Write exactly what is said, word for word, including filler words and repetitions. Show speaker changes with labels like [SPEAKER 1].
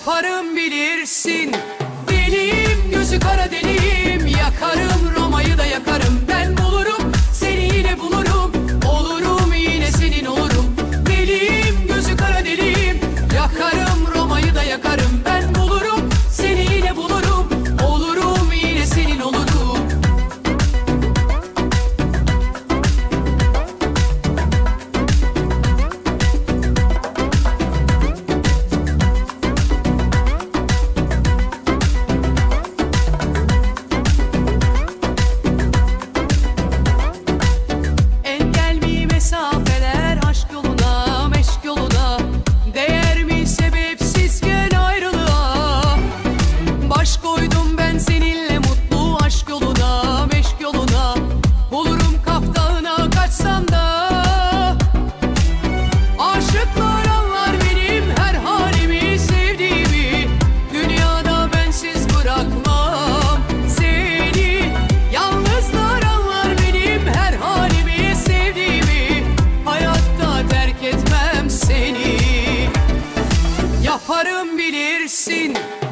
[SPEAKER 1] Yaparım bilirsin. Deliyim, gözü kara deliyim. Yakarım, Roma'yı da yakarım. Ben bulurum, seni yine bulurum. Olurum, yine senin olurum. Deliyim, gözü kara deliyim. Yakarım, Roma'yı da yakarım. Ben bulurum, seni yine bulurum. Olurum, yine senin olurum. Baş koydum ben seninle mutlu aşk yoluna, meşk yoluna. Bulurum Kaf Dağı'na kaçsam da. Aşıklar anlar benim her halimi, sevdiğimi. Dünyada bensiz bırakmam seni. Yalnızlar anlar benim her halimi, sevdiğimi. Hayatta terk etmem seni. Yaparım bilirsin.